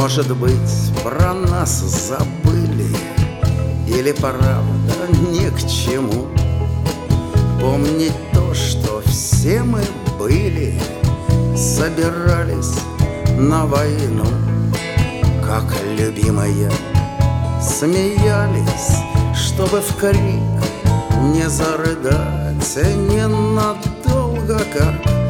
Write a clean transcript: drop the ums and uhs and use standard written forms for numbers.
Может быть, про нас забыли, или правда ни к чему помнить то, что все мы были, собирались на войну, как любимые смеялись, чтобы в крик не зарыдать ненадолго, как